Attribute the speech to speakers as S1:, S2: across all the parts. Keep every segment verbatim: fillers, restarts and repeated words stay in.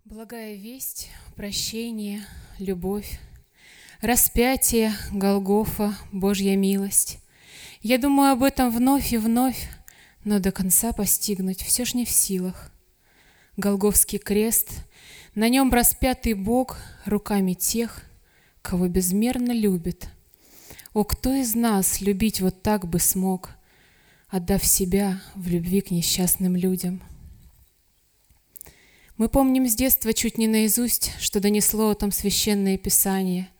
S1: Благая весть, прощение, любовь, распятие, Голгофа, Божья милость. Я думаю об этом вновь и вновь, но до конца постигнуть все ж не в силах. Голгофский крест, на нем распятый Бог руками тех, кого безмерно любит. О, кто из нас любить вот так бы смог, отдав себя в любви к несчастным людям? Мы помним с детства чуть не наизусть, что донесло о том священное Писание.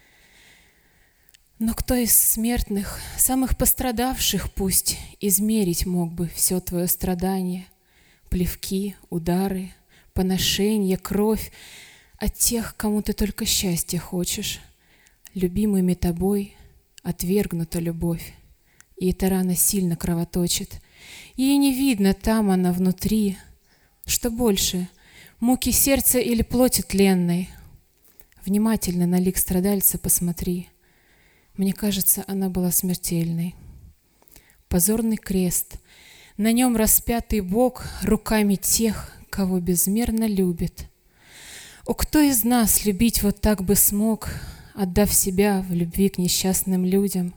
S1: Но кто из смертных, самых пострадавших, пусть измерить мог бы все твое страдание? Плевки, удары, поношенья, кровь от тех, кому ты только счастья хочешь. Любимыми тобой отвергнута любовь, и эта рана сильно кровоточит. Ей не видно, там она внутри, что больше — муки сердца или плоти тленной. Внимательно на лик страдальца посмотри. Мне кажется, она была смертельной. Позорный крест, на нем распятый Бог руками тех, кого безмерно любит. О, кто из нас любить вот так бы смог, отдав себя в любви к несчастным людям?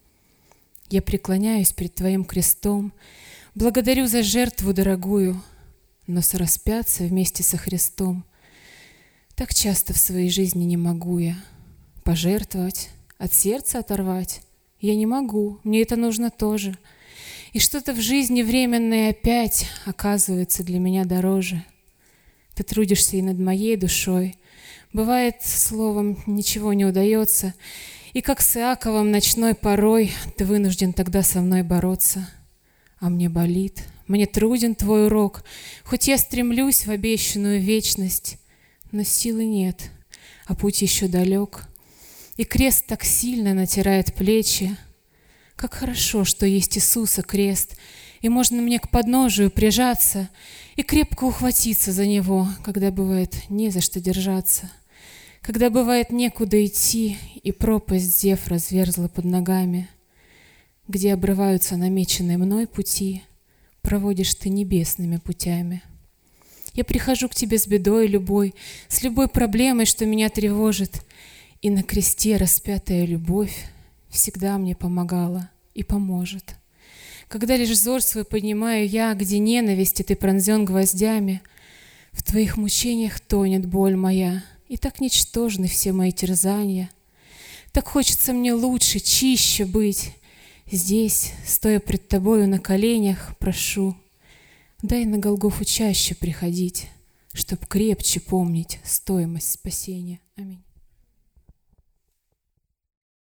S1: Я преклоняюсь перед Твоим крестом, благодарю за жертву дорогую, но сораспяться вместе со Христом так часто в своей жизни не могу я. Пожертвовать, от сердца оторвать я не могу, мне это нужно тоже. И что-то в жизни временное опять оказывается для меня дороже. Ты трудишься и над моей душой. Бывает, словом, ничего не удается, и как с Иаковом ночной порой ты вынужден тогда со мной бороться. А мне болит, мне труден твой урок, хоть я стремлюсь в обещанную вечность, но силы нет, а путь еще далек, и крест так сильно натирает плечи. Как хорошо, что есть Иисуса крест, и можно мне к подножию прижаться и крепко ухватиться за него, когда бывает не за что держаться, когда бывает некуда идти, и пропасть зев разверзла под ногами. Где обрываются намеченные мной пути, проводишь ты небесными путями. Я прихожу к тебе с бедой любой, с любой проблемой, что меня тревожит, и на кресте распятая любовь всегда мне помогала и поможет. Когда лишь взор свой поднимаю я, где ненависть, и ты пронзен гвоздями, в твоих мучениях тонет боль моя, и так ничтожны все мои терзания. Так хочется мне лучше, чище быть. Здесь, стоя пред тобою на коленях, прошу, дай на Голгофу чаще приходить, чтоб крепче помнить стоимость спасения. Аминь.